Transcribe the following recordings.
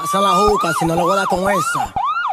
Pasa la juca si no le voy a dar con esa.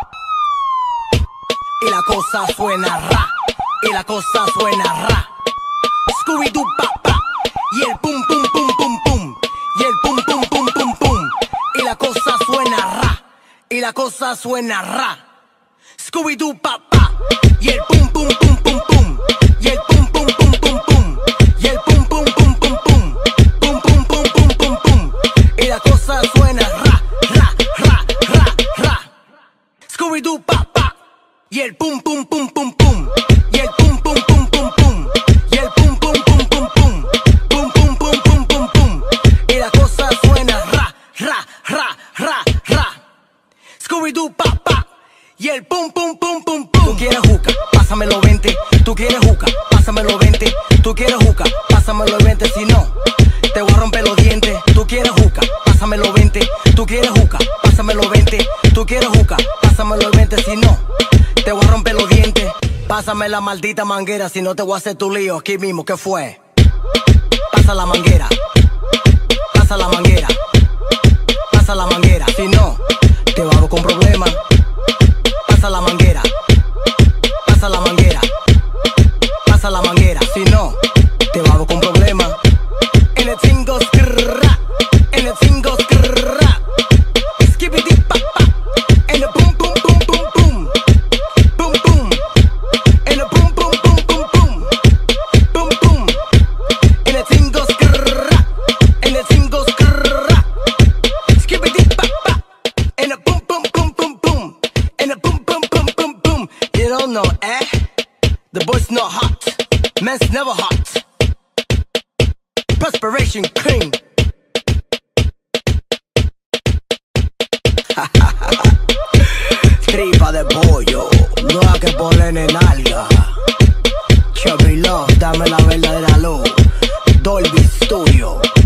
Y la cosa suena ra. Y la cosa suena ra. Scooby-Doo pa pa. Y el pum pum pum pum pum. Y el pum pum pum pum pum. Y la cosa suena ra. Y la cosa suena ra. Scooby-Doo pa pa. Y el pum pum pum pum pum. Y el pum pum pum pum pum. Y el pum pum pum pum pum. Pum pum pum pum pum pum. Y la cosa suena ra ra ra ra ra. Scooby-Doo pa pa. Y el pum pum pum pum pum. Y el pum pum pum pum pum. Y el pum pum pum pum pum. Pum pum pum pum pum pum. Y la cosa suena ra ra ra ra ra. Scooby-Doo pa pa. Y el pum pum pum pum pum. Tú quieres juca, pásamelo 20. Tú quieres juca, pásamelo 20. Tú quieres juca, pásamelo 20. Si no, te voy a romper los dientes. Tú quieres juca, pásamelo 20. Tú quieres juca, pásamelo 20. Tú quieres juca, pásamelo 20. Si no, te voy a romper los dientes. Pásame la maldita manguera, si no te voy a hacer tu lío aquí mismo. ¿Qué fue? Pasa la manguera. Pasa la manguera. Pasa la manguera. Si no, te hago con problemas. Pasa la manguera. Pasa la manguera. Pasa la manguera. Si no, te hago con problemas. En el tingo skrrra. En el tingo skrrra. Skibidi pa pa. En el pum pum pum pum pum. Pum pum. En el pum pum pum pum pum. Pum pum. En el tingo skrrra. En el tingo skrrra. Skibidi pa pa. En el pum pum pum pum pum. En el pum pum pum pum pum. You don't know, eh? The boy's not hot. Man's never hot. Perspiration clean. Tripa de pollo, no hay que ponerle en alga. Chevy Love, dame la verdadera luz. Dolby Studio.